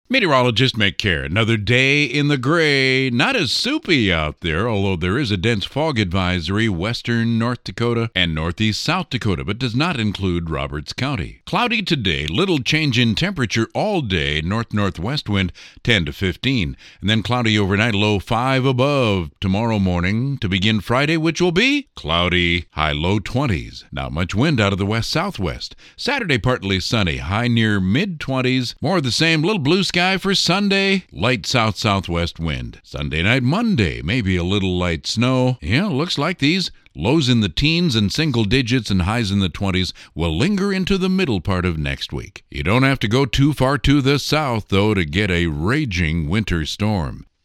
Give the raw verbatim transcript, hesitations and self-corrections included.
Meteorologist Mick Care. Another day in the gray. Not as soupy out there, although there is a dense fog advisory western North Dakota and northeast South Dakota, but does not include Roberts County. Cloudy today, little change in temperature all day, north-northwest wind ten to fifteen. And then cloudy overnight, low five above. Tomorrow morning to begin Friday, which will be cloudy, high low twenties. Not much wind out of the west-southwest. Saturday, partly sunny, high near mid-twenties. More of the same, little blue sky. Sky for Sunday, light south-southwest wind. Sunday night, Monday, maybe a little light snow. Yeah, looks like these lows in the teens and single digits and highs in the twenties will linger into the middle part of next week. You don't have to go too far to the south, though, to get a raging winter storm.